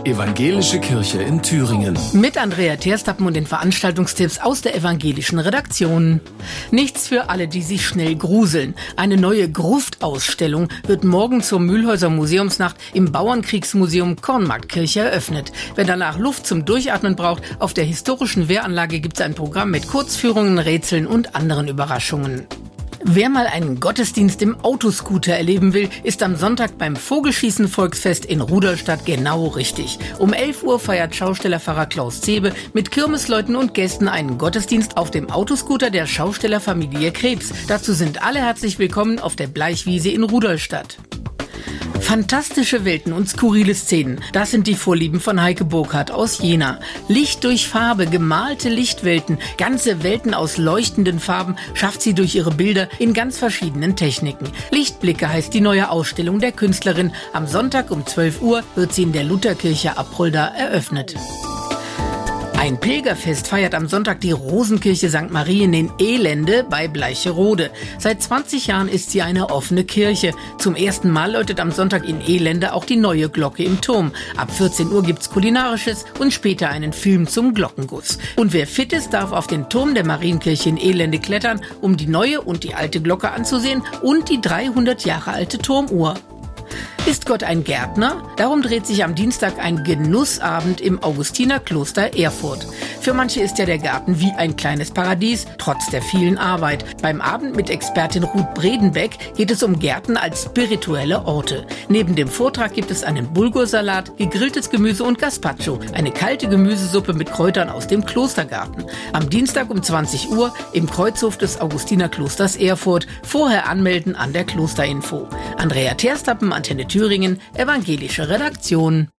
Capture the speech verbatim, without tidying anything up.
Evangelische Kirche in Thüringen. Mit Andrea Terstappen und den Veranstaltungstipps aus der evangelischen Redaktion. Nichts für alle, die sich schnell gruseln. Eine neue Gruftausstellung wird morgen zur Mühlhäuser Museumsnacht im Bauernkriegsmuseum Kornmarktkirche eröffnet. Wer danach Luft zum Durchatmen braucht, auf der historischen Wehranlage gibt es ein Programm mit Kurzführungen, Rätseln und anderen Überraschungen. Wer mal einen Gottesdienst im Autoscooter erleben will, ist am Sonntag beim Vogelschießen-Volksfest in Rudolstadt genau richtig. Um elf Uhr feiert Schaustellerpfarrer Klaus Zebe mit Kirmesleuten und Gästen einen Gottesdienst auf dem Autoscooter der Schaustellerfamilie Krebs. Dazu sind alle herzlich willkommen auf der Bleichwiese in Rudolstadt. Fantastische Welten und skurrile Szenen, das sind die Vorlieben von Heike Burkhardt aus Jena. Licht durch Farbe, gemalte Lichtwelten, ganze Welten aus leuchtenden Farben schafft sie durch ihre Bilder in ganz verschiedenen Techniken. Lichtblicke heißt die neue Ausstellung der Künstlerin. Am Sonntag um zwölf Uhr wird sie in der Lutherkirche Apolda eröffnet. Ein Pilgerfest feiert am Sonntag die Rosenkirche Sankt Marien in Elende bei Bleicherode. Seit zwanzig Jahren ist sie eine offene Kirche. Zum ersten Mal läutet am Sonntag in Elende auch die neue Glocke im Turm. Ab vierzehn Uhr gibt's Kulinarisches und später einen Film zum Glockenguss. Und wer fit ist, darf auf den Turm der Marienkirche in Elende klettern, um die neue und die alte Glocke anzusehen und die dreihundert Jahre alte Turmuhr. Ist Gott ein Gärtner? Darum dreht sich am Dienstag ein Genussabend im Augustinerkloster Erfurt. Für manche ist ja der Garten wie ein kleines Paradies, trotz der vielen Arbeit. Beim Abend mit Expertin Ruth Bredenbeck geht es um Gärten als spirituelle Orte. Neben dem Vortrag gibt es einen Bulgursalat, gegrilltes Gemüse und Gazpacho, eine kalte Gemüsesuppe mit Kräutern aus dem Klostergarten. Am Dienstag um zwanzig Uhr im Kreuzhof des Augustinerklosters Erfurt. Vorher anmelden an der Klosterinfo. Andrea Terstappen, Antenne Thüringen, evangelische Redaktion.